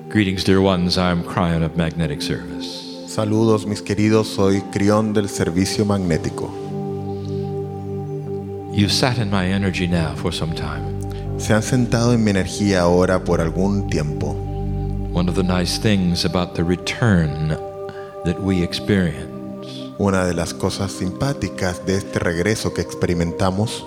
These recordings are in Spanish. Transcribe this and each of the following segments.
Greetings, dear ones. I'm Cryon of Magnetic Service. Saludos mis queridos, soy Crión del Servicio Magnético. You've sat in my energy now for some time. Se han sentado en mi energía ahora por algún tiempo. One of the nice things about the return that we experience Una de las cosas simpáticas de este regreso que experimentamos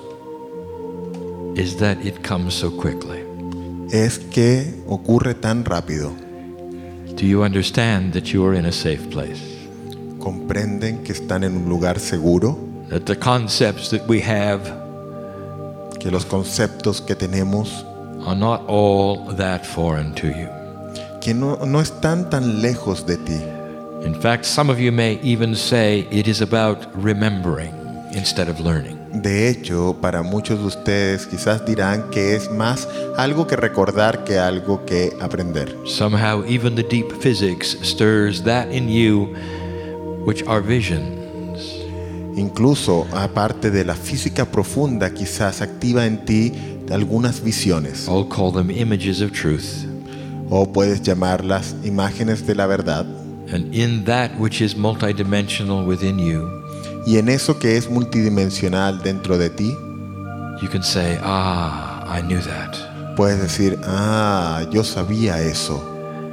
is that it comes so quickly. es que ocurre tan rápido. Do you understand that you are in a safe place? Comprenden que están en un lugar seguro, That the concepts that we have que los conceptos que tenemos, are not all that foreign to you. que no están tan lejos de ti. In fact, some of you may even say it is about remembering instead of learning. De hecho, para muchos de ustedes quizás dirán que es más algo que recordar que algo que aprender. Somehow, even the deep physics stirs that in you which are visions. Incluso, aparte de la física profunda, quizás activa en ti algunas visiones. I'll call them images of truth. O puedes llamarlas imágenes de la verdad. And in that which is multidimensional within you, Y en eso que es multidimensional dentro de ti, you can say, I knew that. puedes decir, yo sabía eso.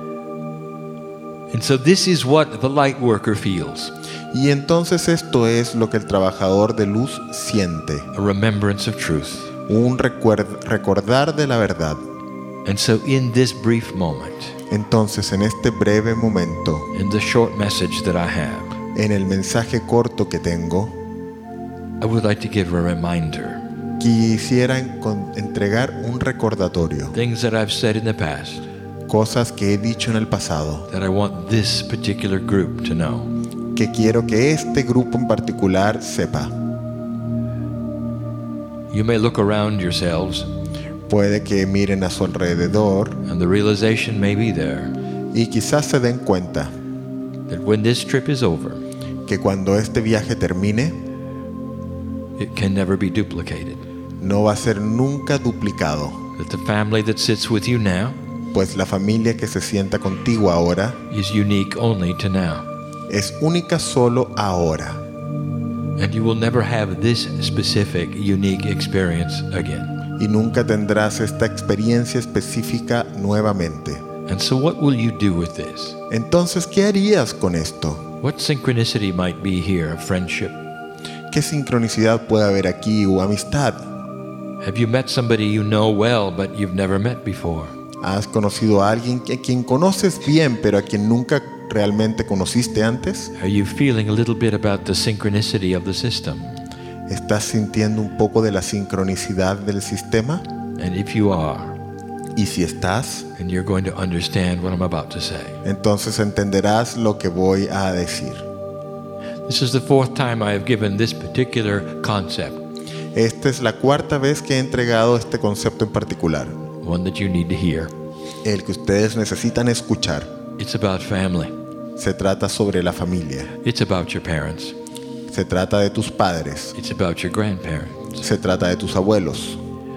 And so this is what the light worker feels. Y entonces esto es lo que el trabajador de luz siente. A remembrance of truth. Un recordar de la verdad. And so in this brief moment, Entonces, en este breve momento, in the short message that I have, en el mensaje corto que tengo, I would like to give a reminder. quisiera entregar un recordatorio. Things that I've said in the past Cosas que he dicho en el pasado, that I want this particular group to know. que quiero que este grupo en particular sepa. You may look around yourselves Puede que miren a su alrededor and the realization may be there y quizás se den cuenta that when this trip is over, que cuando este viaje termine, it can never be duplicated. no va a ser nunca duplicado. That the family that sits with you now Pues la familia que se sienta contigo ahora is unique only to now. es única solo ahora. And you will never have this specific, unique experience again. Y nunca tendrás esta experiencia específica nuevamente. And so what will you do with this? Entonces, ¿qué harías con esto? What synchronicity might be here of friendship? ¿Qué sincronicidad puede haber aquí o amistad? Have you met somebody you know well but you've never met before? ¿Has conocido a alguien a quien conoces bien pero a quien nunca realmente conociste antes? Are you feeling a little bit about the synchronicity of the system? ¿Estás sintiendo un poco de la sincronicidad del sistema? And if you are, Y si estás, then you're going to understand what I'm about to say. entonces entenderás lo que voy a decir. This is the fourth time I have given this particular concept, Esta es la cuarta vez que he entregado este concepto en particular, one that you need to hear. el que ustedes necesitan escuchar. It's about family. Se trata sobre la familia, It's about your parents. se trata de tus padres, It's about your grandparents. se trata de tus abuelos.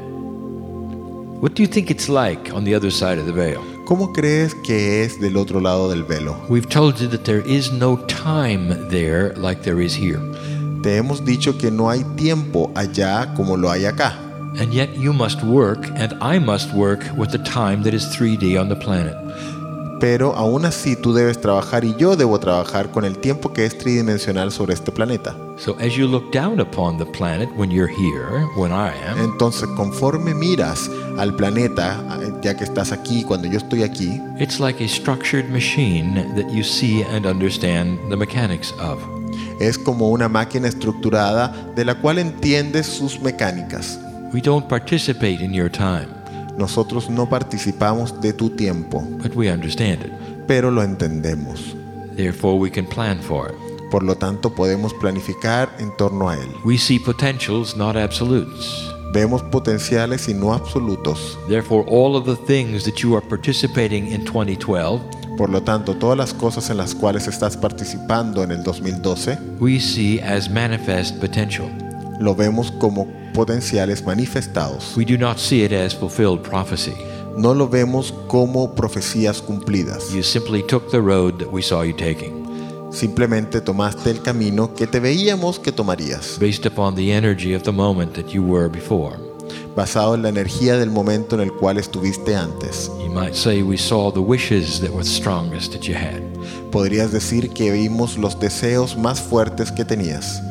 What do you think it's like on the other side of the veil? ¿Cómo crees que es del otro lado del velo? We've told you that there is no time there like there is here. Te hemos dicho que no hay tiempo allá como lo hay acá. And yet you must work, and I must work with the time that is 3D on the planet. Pero aún así tú debes trabajar y yo debo trabajar con el tiempo que es tridimensional sobre este planeta. So as you look down upon the planet when you're here, when I am, Entonces, conforme miras al planeta, ya que estás aquí, cuando yo estoy aquí, it's like a structured machine that you see and understand the mechanics of. es como una máquina estructurada de la cual entiendes sus mecánicas. We don't participate in your time, Nosotros no participamos de tu tiempo, but we understand it. pero lo entendemos. Therefore, we can plan for it. Por lo tanto, podemos planificar en torno a él. We see potentials, not absolutes. Vemos potenciales y no absolutos. Therefore, all of the things that you are participating in 2012, Por lo tanto, todas las cosas en las cuales estás participando en el 2012, we see as manifest potential. lo vemos como potenciales manifestados. We do not see it as fulfilled prophecy. no lo vemos como profecías cumplidas. You simply took the road that we saw you taking, Simplemente tomaste el camino que te veíamos que tomarías, based upon the energy of the moment that you were before. basado en la energía del momento en el cual estuviste antes. You might say we saw the wishes that were strongest that you had. Podrías decir que vimos los deseos más fuertes que tenías.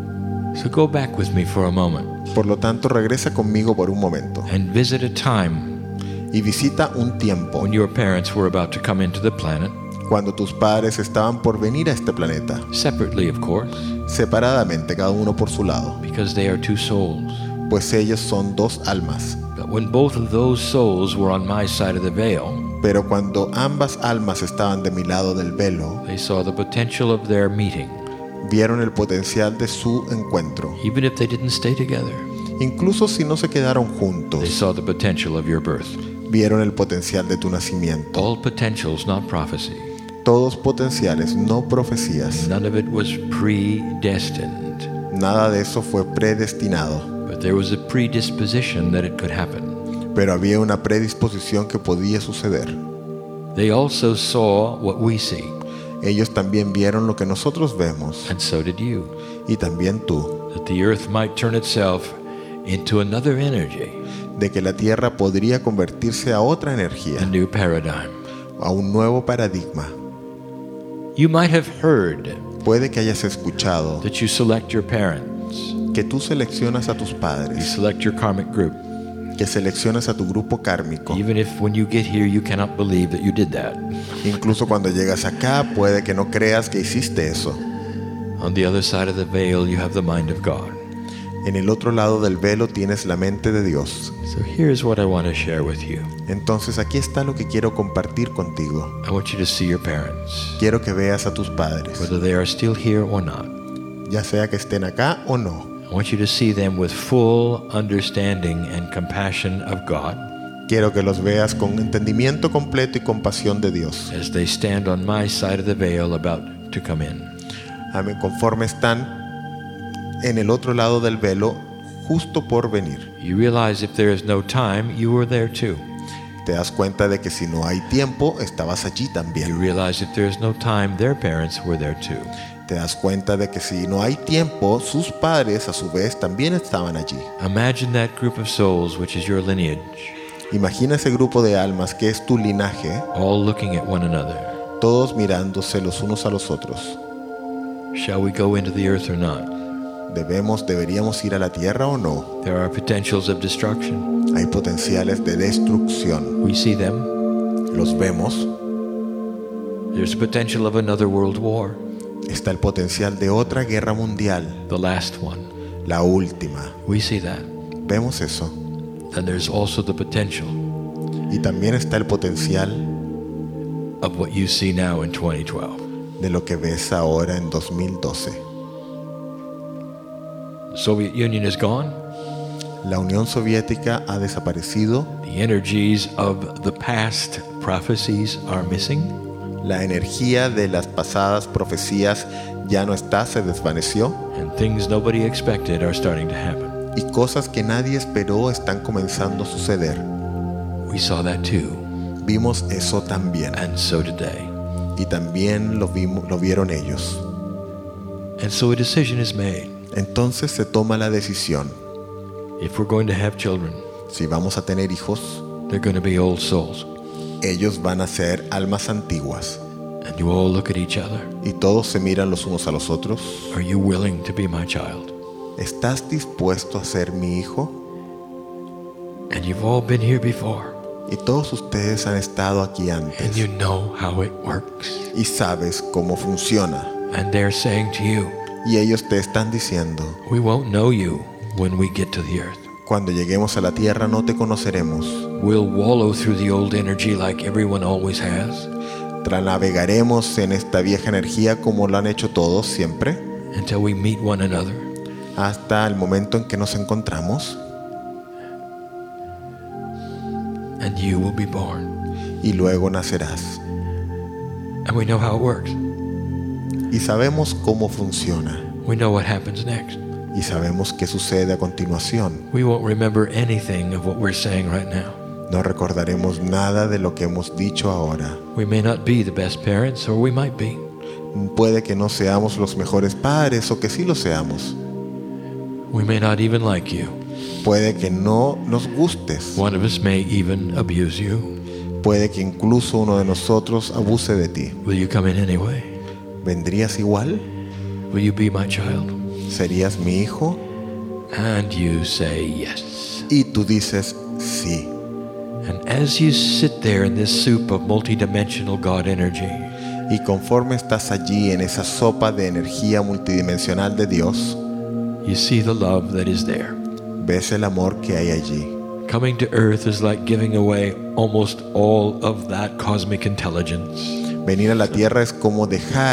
So go back with me for a moment Por lo tanto, regresa conmigo por un momento and visit a time y visita un tiempo when your parents were about to come into the planet, cuando tus padres estaban por venir a este planeta, separately of course, separadamente, cada uno por su lado, because they are two souls. pues ellos son dos almas. But when both of those souls were on my side of the veil, Pero cuando ambas almas estaban de mi lado del velo, they saw the potential of their meeting, vieron el potencial de su encuentro. even if they didn't stay together. Incluso si no se quedaron They juntos, saw the potential of your birth. vieron el potencial de tu nacimiento. All potentials, not prophecy. Todos potenciales, no profecías. None of it was predestined, Nada de eso fue predestinado, but there was a predisposition that it could happen. pero había una predisposición que podía suceder. They also saw what we see, Ellos también vieron lo que nosotros vemos, and so did you, y también tú, that the earth might turn itself into another energy, de que la tierra podría convertirse a otra a energía, new paradigm. a un nuevo paradigma. You might have heard Puede que hayas escuchado that you select your parents, que tú seleccionas a tus you padres, select your karmic group, que seleccionas a tu grupo kármico. even if when you get here you cannot believe that you did that. Incluso cuando llegas acá, puede que no creas que hiciste eso. On the other side of the veil, you have the mind of God. En el otro lado del velo tienes la mente de Dios. So here's what I want to share with you. Entonces aquí está lo que quiero compartir contigo. I want you to see your parents, Quiero que veas a tus padres, whether they are still here or not. ya sea que estén acá o no. I want you to see them with full understanding and compassion of God Quiero que los veas con entendimiento completo y compasión de Dios. as they stand on my side of the veil about to come in. Amén. Conforme están en el otro lado del velo, justo por venir. You realize if there is no time, you were there too. Te das cuenta de que si no hay tiempo, estabas allí You también. realize if there is no time, their parents were there too. Te das cuenta de que si no hay tiempo, sus padres a su vez también estaban allí. Imagine that group of souls, which is your lineage, Imagina ese grupo de almas que es tu linaje, all looking at one another. todos mirándose los unos a los otros. Shall we go into the earth or not? ¿Deberíamos ir a la tierra o no? There are potentials of destruction. Hay potenciales de destrucción. We see them. Los vemos. There's a potential of another world war, Está el potencial de otra guerra mundial, the last one. la última. We see that. Vemos eso. Then there's also the potential Y también está el potencial of what you see now in 2012. de lo que ves ahora en 2012. The Soviet Union is gone. La Unión Soviética ha desaparecido. The energies of the past prophecies are missing. La energía de las pasadas profecías ya no está, se desvaneció. And things nobody expected are starting to happen. Y cosas que nadie esperó están comenzando a suceder. We saw that too, Vimos eso también. and so did they. Y también lo vieron ellos. And so a decision is made. Entonces se toma la decisión. If we're going to have children, Si vamos a tener hijos, they're going to be old souls. ellos van a ser almas antiguas. And you all look at each other. Y todos se miran los unos a los otros. Are you willing to be my child? ¿Estás dispuesto a ser mi hijo? And you've all been here before. Y todos ustedes han estado aquí And antes. you know how it works. Y sabes cómo funciona. And they're saying to you, Y ellos te están diciendo, we won't know you when we get to the earth. cuando lleguemos a la tierra no te conoceremos. We'll wallow through the old energy like everyone always has Navegaremos en esta vieja energía como lo han hecho todos siempre, until we meet one another. hasta el momento en que nos encontramos And you will be born. y luego nacerás. And we know how it works. Y sabemos cómo funciona We know what happens next. y sabemos qué sucede a continuación. We won't remember anything of what we're saying right now. No recordaremos nada de lo que hemos dicho ahora. We may not be the best parents, or we might be. Puede que no seamos los mejores padres o que sí lo seamos. We may not even like you. Puede que no nos gustes. One of us may even abuse you. Puede que incluso uno de nosotros abuse de ti. Will you come in anyway? ¿Vendrías igual? Will you be my child? ¿Serías mi hijo? And you say yes. Y tú dices sí. And as you sit there in this soup of multidimensional God energy, Y conforme estás allí en esa sopa de energía multidimensional de Dios, you see the love that is there. ves el amor que hay allí. Coming to earth is like giving away almost all of that cosmic intelligence. Venir a la tierra es como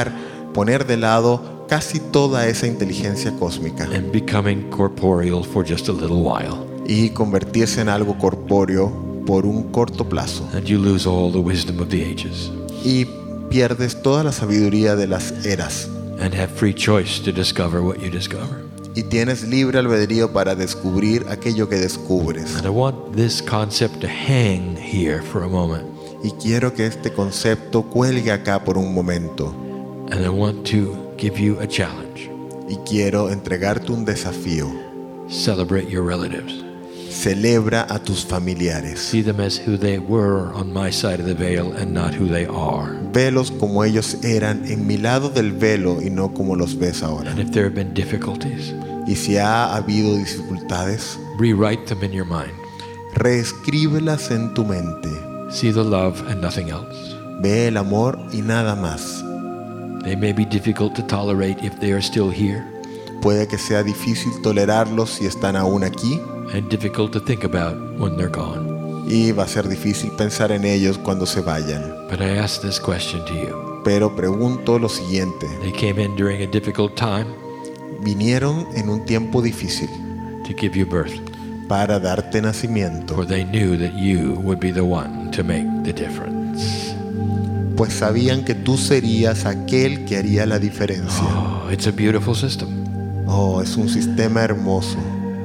poner de lado casi toda esa inteligencia cósmica And becoming corporeal for just a little while. y convertirse en algo corpóreo por un corto plazo. And you lose all the wisdom of the ages. Y pierdes toda la sabiduría de las eras. And have free choice to discover what you discover. Y tienes libre albedrío para descubrir aquello que descubres. And I want this concept to hang here for a moment. Y quiero que este concepto cuelgue acá por un momento. And I want to give you a challenge. Y quiero entregarte un desafío. Celebrate your relatives. Celebra a tus familiares. See them as who they were on my side of the veil and not who they are. Velos como ellos eran en mi lado del velo y no como los ves ahora. And if there have been difficulties, Y si ha habido dificultades, rewrite them in your mind. reescríbelas en tu mente. See the love and nothing else. Ve el amor y nada más. They may be difficult to tolerate if they are still here, Puede que sea difícil tolerarlos si están aún aquí, and difficult to think about when they're gone. y va a ser difícil pensar en ellos cuando se vayan. But I ask this question to you. Pero pregunto lo siguiente. They came in during a difficult time Vinieron en un tiempo difícil to give you birth, para darte nacimiento, for they knew that you would be the one to make the difference. pues sabían que tú serías aquel que haría la diferencia. Oh, it's a beautiful system. Oh, es un sistema hermoso.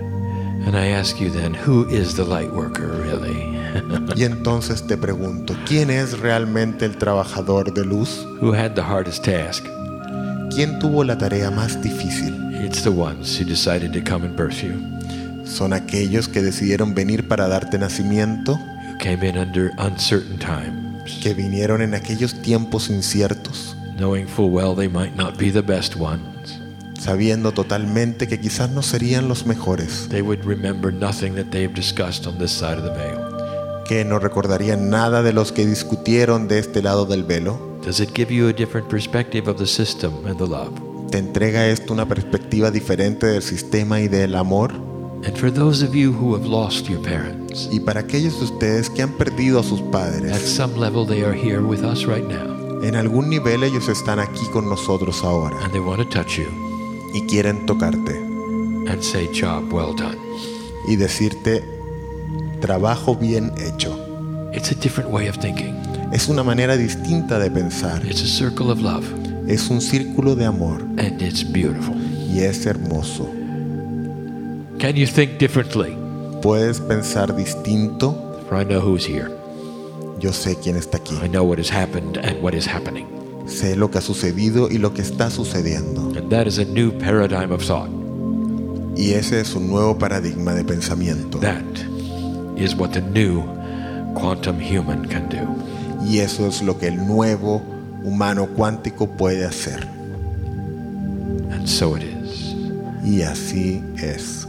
And I ask you then, who is the light worker really? Y entonces te pregunto, ¿quién es realmente el trabajador de luz? Who had the hardest task? ¿Quién tuvo la tarea más difícil? It's the ones who decided to come and birth you, Son aquellos que decidieron venir para darte nacimiento, who came in under uncertain times, que vinieron en aquellos tiempos inciertos, knowing full well they might not be the best ones. sabiendo totalmente que quizás no serían los mejores, They would remember nothing that they've discussed on this side of the veil. que no recordarían nada de los que discutieron de este lado del velo. Does it give you a different perspective of the system and the love? ¿Te entrega esto una perspectiva diferente del sistema y del amor? And for those of you who have lost your parents, Y para aquellos de ustedes que han perdido a sus at padres, some level they are here with us right now, en algún nivel ellos están aquí con nosotros ahora and they want to touch you y quieren tocarte and say, job well done. y decirte, trabajo bien hecho. It's a different way of thinking. Es una manera distinta de pensar. It's a circle of love, Es un círculo de amor and it's beautiful. y es hermoso. Can you think differently? Puedes pensar distinto. For I know who's here. Yo sé quién está aquí. I know what has happened and what is happening. Sé lo que ha sucedido y lo que está sucediendo. And that is a new paradigm of thought. Y ese es un nuevo paradigma de pensamiento. That is what the new quantum human can do. Y eso es lo que el nuevo humano cuántico puede hacer. And so it is. Y así es.